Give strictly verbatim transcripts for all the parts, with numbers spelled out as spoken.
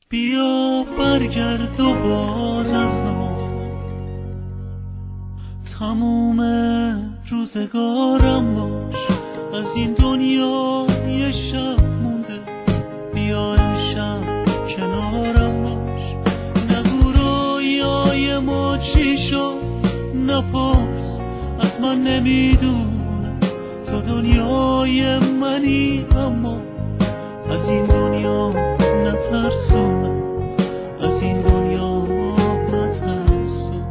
بیا برگرد و باز از نو تموم روزگارم باش. از این دنیا یه شب مونده، بیا امشب کنارم باش. نگو رویای ما چی شد، نپرس از من نمیدونم. تو دنیای منی اما از این دنیا نترسونم، از این دنیا نترسونم.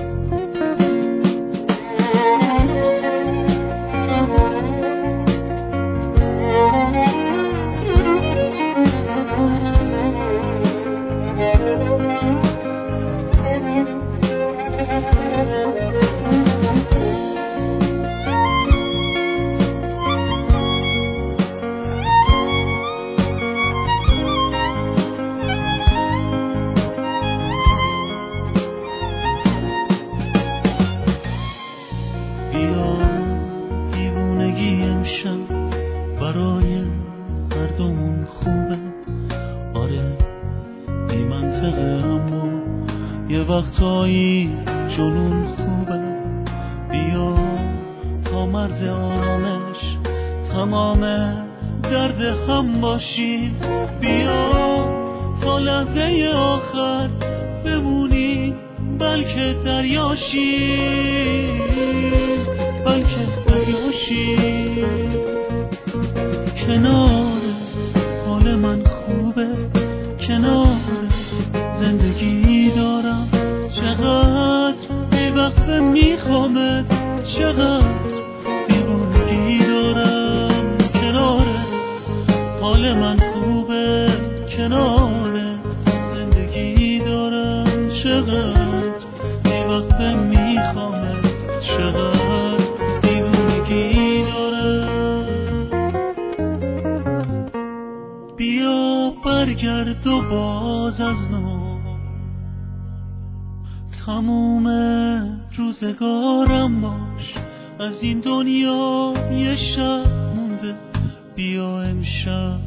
برای هر دومون خوبه، آره بی منطقه اما یه وقتایی جنون خوبه. بیا تا مرز آرامش تمام درد هم باشیم، بیا تا لحظه آخر بمونی بلکه دریاشیم، بلکه دریاشیم. کنارت حال من خوبه، کنارت زندگی دارم. چقدر بی وقت میخوامت، چقدر دیوونگی دارم. کنارت حال من خوبه، کنارت زندگی دارم. چقدر بی وقت میخوامت، چقدر دیوونگی دارم. بیا برگرد و باز از نو تموم روزگارم باش. از این دنیا یه شب مونده، بیا امشب